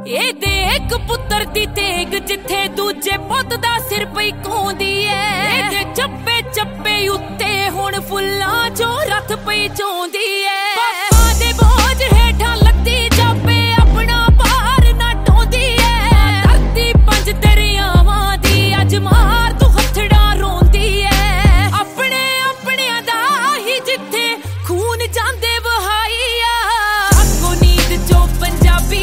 ਇਹ ਦੇਖ ਪੁੱਤਰ ਦੀ ਤੇਗ ਜਿੱਥੇ ਦੂਜੇ ਪੁੱਤ ਦਾ ਸਿਰ ਪਈ ਕੋਂਦੀ ਐ। ਇਹਦੇ ਚੱਪੇ ਚੱਪੇ ਉੱਤੇ ਹੁਣ ਫੁੱਲਾਂ ਚੋਂ ਰੱਥ ਪਈ ਚੋਂਦੀ ਐ। ਪਾਪਾ ਦੇ ਬੋਝ ਹੇਠਾਂ ਲੱਦੀ ਜਾਪੇ ਆਪਣਾ ਭਾਰ ਨਾ ਢੋਂਦੀ ਐ। ਧਰਤੀ ਪੰਜ ਦਰਿਆਵਾਂ ਦੀ ਅੱਜ ਮਾਰ ਤੂੰ ਹੱਥੜਾ ਰੋਂਦੀ ਐ। ਆਪਣੇ ਆਪਣਿਆਂ ਦਾ ਹੀ ਜਿੱਥੇ ਖੂਨ ਜਾਂਦੇ ਵਹਾਈ ਆ। ਜਾਗੋ ਨੀਂਦ ਚੋਂ ਪੰਜਾਬੀ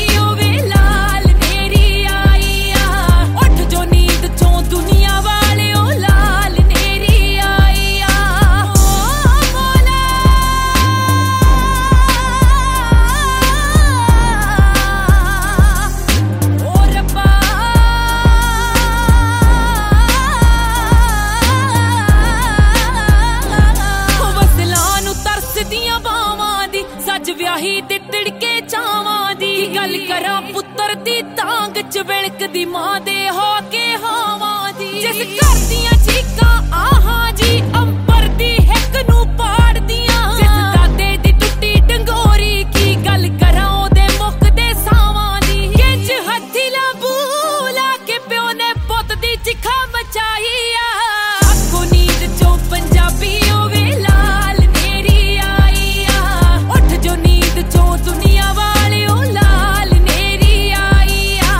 ਵਿਆਹੀ ਤੇ ਤਿੜਕੇ ਚਾਵਾਂ ਦੀ ਗੱਲ ਕਰਾਂ ਪੁੱਤਰ ਦੀ ਤਾਂਗ ਚ ਵਿਲਕਦੀ ਮਾਂ ਦੇ ਹੋ ਕੇ ਹਾਵਾਂ ਦੀ। ਜਿਸ ਘਰ ਦੀਆਂ ਚੀਕਾਂ ਆਹਾਂ ਜੀ ਅੰਬਰ ਦੀ ਹਿੱਕ ਨੂੰ ਪਾੜਦੀਆਂ। ਜਿਸ ਦਾਦੇ ਦੀ ਟੁੱਟੀ ਡੰਗੋਰੀ ਕੀ ਗੱਲ ਕਰਾਂ ਉਹਦੇ ਮੁੱਕਦੇ ਸਾਵਾਂ ਦੀ। ਕਿੰਜ ਹੱਥੀ ਲਾਬੂ ਲਾ ਕੇ ਪਿਓ ਨੇ ਪੁੱਤ ਦੀ ਚਿਖਾ ਮਚਾਈ ਆ। ਜਾਗੋ ਨੀਂਦ ਚੋਂ ਪੰਜਾਬੀ ਦੁਨੀਆ ਵਾਲਿਓ ਲਾਲ ਨੇਰੀ ਆਈ ਆ।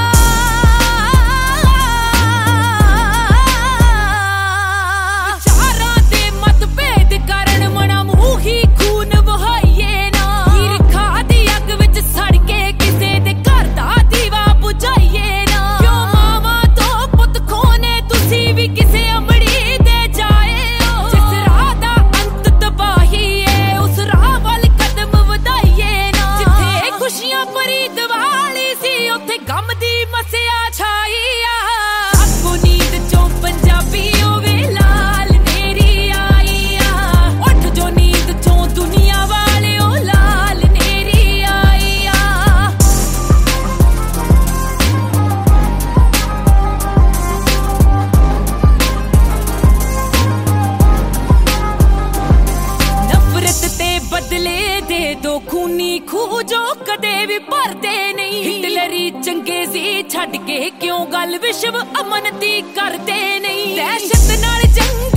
ਵਿਚਾਰਾਂ ਦੇ ਮਤਭੇਦ ਕਰਨ ਮਨਾ ਮੂੰਹ ਹੀ ਖੂਨ ਵਹਾਈਏ ਨਾ। ਈਰਖਾ ਦੀ ਅੱਗ ਵਿੱਚ ਸੜ ਕੇ ਕਿਸੇ ਦੇ ਘਰ ਦਾ ਦੀਵਾ ਬੁਝਾਈਏ ਨਾ। ਕਿਉਂ ਮਾਵਾਂ ਤੋਂ ਪੁੱਤ ਖੋਨੇ ਤੁਸੀਂ ਵੀ ਕਿਸੇ ਅਮੜੀ ਦੇ ਜਾਏ ਹੋ। ਜਿਸ ਰਾਹ ਦਾ ਅੰਤ ਤਬਾਹੀ ਏ ਉਸ ਰਾਹ ਵੱਲ ਕਦਮ ਵਧਾਈਏ। ਖੁਸ਼ੀਆਂ ਭਰੀ ਦੀਵਾਲੀ ਸੀ ਉੱਥੇ ਗਮ ਦੀ ਮਸਿਆ ਛਾਈ ਆ। ਜਾਗੋ ਨੀਂਦ ਚੋਂ ਪੰਜਾਬੀ ਓਵੇ ਲਾਲ ਨੇਰੀ ਆਈ ਆ। ਉੱਠ ਜੋ ਨੀਂਦ ਚੋਂ ਦੁਨੀਆ ਵਾਲਿਓ ਲਾਲ ਨੇਰੀ ਆਈ ਆ। ਨਫ਼ਰਤ ਤੇ ਬਦਲੇ ਦੇ ਦੋ ਖੂਨੀ ਖੂਹ ਜੋ ਕਦੇ ਵੀ ਭਰਦੇ ਨਹੀਂ। ਹਿਟਲਰੀ ਚੰਗੇ ਸੀ ਛੱਡ ਕੇ ਕਿਉਂ ਗੱਲ ਵਿਸ਼ਵ ਅਮਨ ਦੀ ਕਰਦੇ ਨਹੀਂ। ਦਹਿਸ਼ਤ ਨਾਲ ਜੰਗ